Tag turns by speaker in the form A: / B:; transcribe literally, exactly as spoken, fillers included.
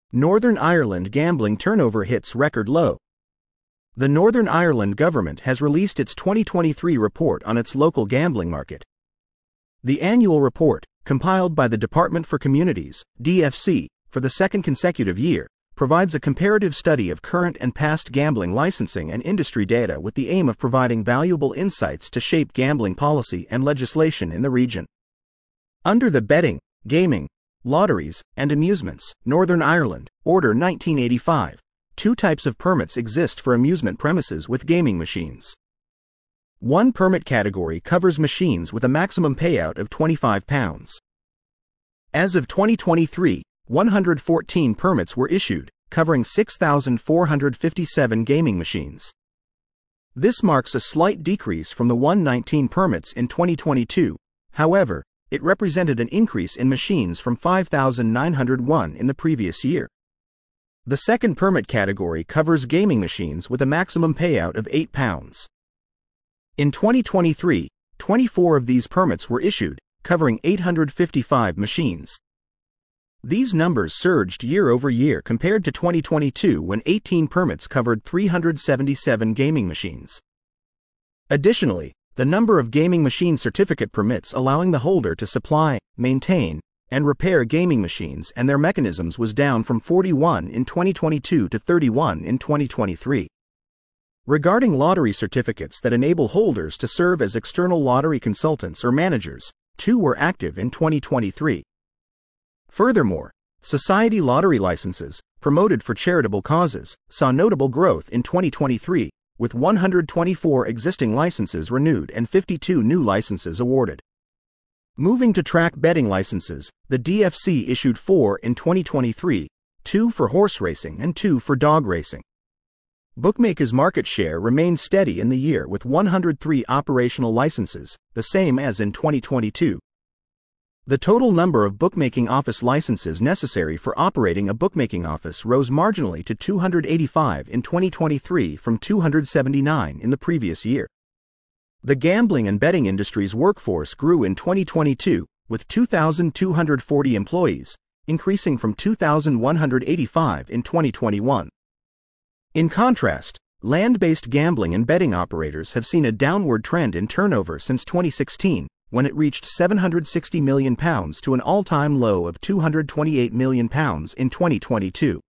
A: Northern Ireland gambling turnover hits record low. The Northern Ireland government has released its twenty twenty-three report on its local gambling market. The annual report, compiled by the Department for Communities, D F C, for the second consecutive year, provides a comparative study of current and past gambling licensing and industry data with the aim of providing valuable insights to shape gambling policy and legislation in the region. Under the Betting, Gaming, Lotteries, and Amusements, Northern Ireland, Order nineteen eighty-five, two types of permits exist for amusement premises with gaming machines. One permit category covers machines with a maximum payout of twenty-five pounds. As of twenty twenty-three, one hundred fourteen permits were issued, covering six thousand four hundred fifty-seven gaming machines. This marks a slight decrease from the one hundred nineteen permits in twenty twenty-two, however, it represented an increase in machines from five thousand nine hundred one in the previous year. The second permit category covers gaming machines with a maximum payout of eight pounds. In twenty twenty-three, twenty-four of these permits were issued, covering eight hundred fifty-five machines. These numbers surged year over year compared to twenty twenty-two when eighteen permits covered three hundred seventy-seven gaming machines. Additionally, the number of gaming machine certificate permits allowing the holder to supply, maintain, and repair gaming machines and their mechanisms was down from forty-one in twenty twenty-two to thirty-one in twenty twenty-three. Regarding lottery certificates that enable holders to serve as external lottery consultants or managers, two were active in twenty twenty-three. Furthermore, society lottery licenses, promoted for charitable causes, saw notable growth in twenty twenty-three, with one hundred twenty-four existing licenses renewed and fifty-two new licenses awarded. Moving to track betting licenses, the D F C issued four in twenty twenty-three, two for horse racing and two for dog racing. Bookmakers' market share remained steady in the year with one hundred three operational licenses, the same as in twenty twenty-two. The total number of bookmaking office licenses necessary for operating a bookmaking office rose marginally to two hundred eighty-five in twenty twenty-three from two hundred seventy-nine in the previous year. The gambling and betting industry's workforce grew in twenty twenty-two, with two thousand two hundred forty employees, increasing from two thousand one hundred eighty-five in twenty twenty-one. In contrast, land-based gambling and betting operators have seen a downward trend in turnover since twenty sixteen, when it reached seven hundred sixty million pounds to an all-time low of two hundred twenty-eight million pounds in twenty twenty-two.